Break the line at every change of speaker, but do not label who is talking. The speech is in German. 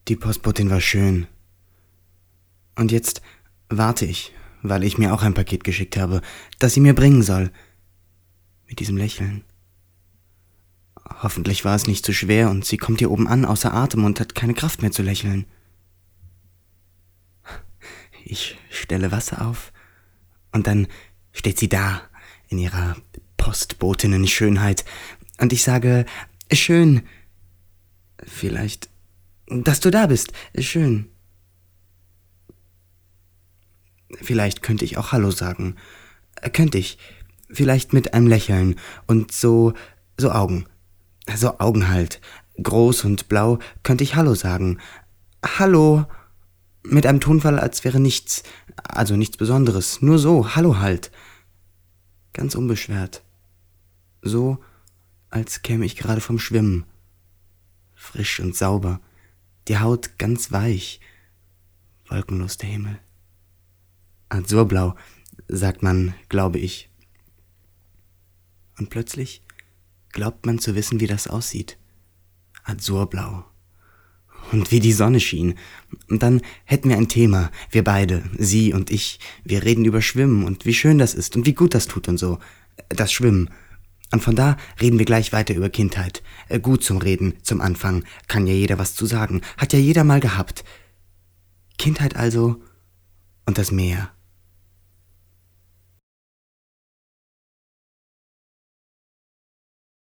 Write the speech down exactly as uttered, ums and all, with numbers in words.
Die Postbotin war schön. Und jetzt warte ich, weil ich mir auch ein Paket geschickt habe, das sie mir bringen soll. Mit diesem Lächeln. Hoffentlich war es nicht zu schwer und sie kommt hier oben an, außer Atem und hat keine Kraft mehr zu lächeln. Ich stelle Wasser auf und dann steht sie da in ihrer Postbotinnen-Schönheit und ich sage, schön, vielleicht, dass du da bist, schön. Vielleicht könnte ich auch Hallo sagen, könnte ich, vielleicht mit einem Lächeln und so, so Augen, so Augen halt, groß und blau, könnte ich Hallo sagen, Hallo, mit einem Tonfall, als wäre nichts, also nichts Besonderes, nur so, Hallo halt. Ganz unbeschwert. So, als käme ich gerade vom Schwimmen. Frisch und sauber, die Haut ganz weich, wolkenlos der Himmel. Azurblau, sagt man, glaube ich. Und plötzlich glaubt man zu wissen, wie das aussieht. Azurblau. Und wie die Sonne schien. Und dann hätten wir ein Thema, wir beide, sie und ich. Wir reden über Schwimmen und wie schön das ist und wie gut das tut und so. Das Schwimmen. Und von da reden wir gleich weiter über Kindheit. Gut zum Reden, zum Anfang. Kann ja jeder was zu sagen. Hat ja jeder mal gehabt. Kindheit also und das Meer.